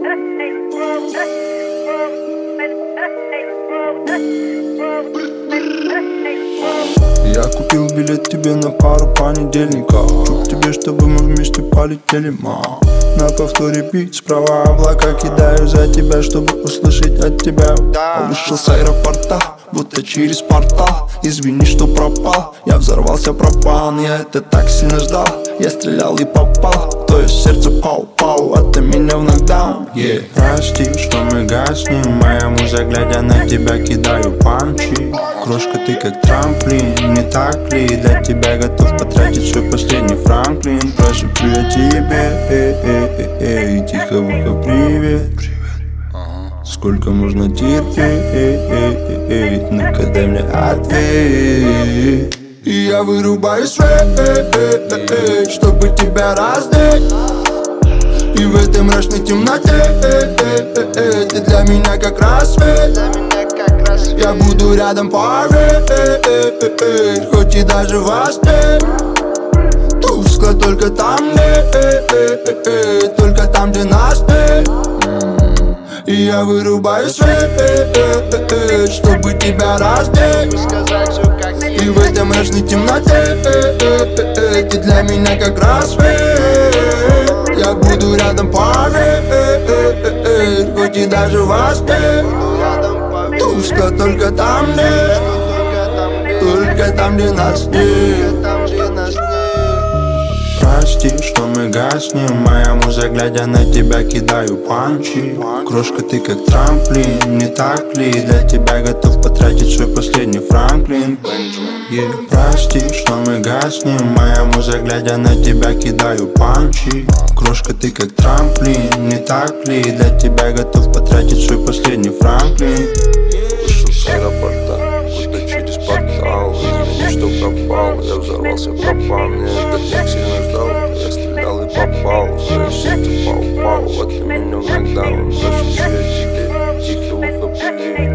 Я купил билет тебе на пару понедельников. Чтоб тебе, чтобы мы вместе полетели, ма. На повторе бит, справа облака кидаю за тебя, чтобы услышать от тебя. Вышел с аэропорта, будто через портал. Извини, что пропал, я взорвался, пропал. Я это так сильно ждал, я стрелял и попал. То есть сердце пау-пау, а ты меня в нокдаун. Прости, что мы гаснем, моя муза, глядя на тебя, кидаю панчи. Крошка, ты как трамплин, не так ли? Для тебя готов потратить свой последний Франклин. Прошепчу я тебе, тихо в ухо привет. Сколько можно терпеть, ну-ка дай мне ответ. И я вырубаю свет, чтобы тебя раздеть. И в этой мрачной темноте ты для меня как рассвет. Я буду рядом, поверь, хоть и даже во сне. Тускло только там, только там, где нас нет. И я вырубаю свет, чтобы тебя раздеть. И в этой мрачной темноте ты для меня как рассвет. Я буду рядом, поверь, хоть и даже во сне. Тускло только там, нет, только там, где нас нет. Прости, что мы гаснем, моя муза, глядя на тебя, кидаю панчи. Крошка, ты как трамплин, не так ли? Для тебя готов потратить свой последний Франклин. Прости, что мы гаснем, моя муза, глядя на тебя, кидаю панчи. Крошка, ты как трамплин, не так ли? Для тебя готов потратить свой последний Франклин. Вышел с аэропорта, будто через портал. Извини, что пропал, я взорвался, пропал. Мне это так сильно ждал, я стрелял и попал. В твое сердце пау-пау, а ты меня в нокдаун. Прошепчу я тебе, тихо в ухо привет.